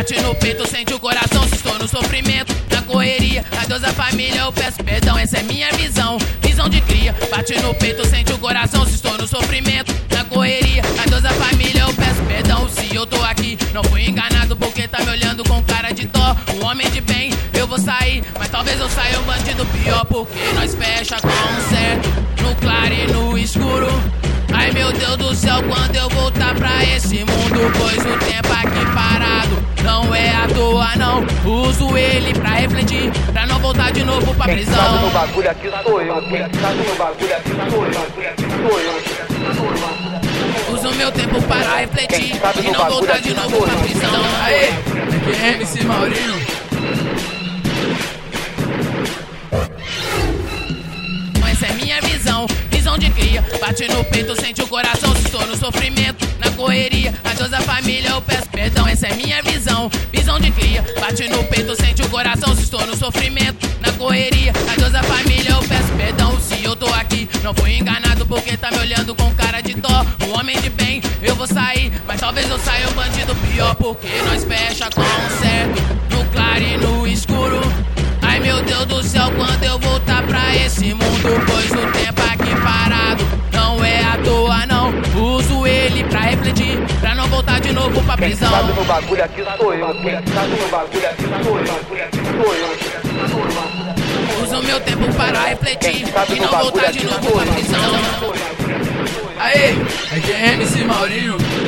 Bate no peito, sente o coração, se estou no sofrimento, na correria, a Deus, a família, eu peço perdão. Essa é minha visão, visão de cria. Bate no peito, sente o coração, se estou no sofrimento, na correria, a Deus, a família, eu peço perdão. Se eu tô aqui, não fui enganado porque tá me olhando com cara de dó. Um homem de bem, eu vou sair, mas talvez eu saia um bandido pior, porque nós fecha com um certo, no claro e no escuro. Ai meu Deus do céu, quando eu voltar pra esse mundo, pois o tempo aqui parado não é à toa não. Uso ele pra refletir, pra não voltar de novo pra prisão. Quem sabe no bagulho aqui sou eu, quem sabe no bagulho aqui sou eu. Uso meu tempo para refletir e não voltar de novo pra prisão. Aê, aqui é MC Maurinho. Essa é minha visão, visão de cria. Bate no peito, sente o coração, se estou no sofrimento, na correria, a Deus, a família, eu peço perdão. Essa é minha visão, visão de cria. Bate no peito, sente o coração, se estou no sofrimento, na correria, a Deus, a família, eu peço perdão. Se eu tô aqui, não fui enganado porque tá me olhando com cara de dó. Um homem de bem, eu vou sair, mas talvez eu saia um bandido pior, porque nós fecha com um certo, no claro e no escuro. Ai meu Deus do céu, quando eu voltar pra esse mundo, pois o tempo aqui parado não é à toa não. Uso ele pra refletir, pra não voltar de novo pra prisão. Quem sabe no bagulho aqui sou eu, quem sabe no bagulho aqui sou eu. Uso meu tempo para refletir e não voltar de novo pra prisão. Aê, aqui é MC Maurinho.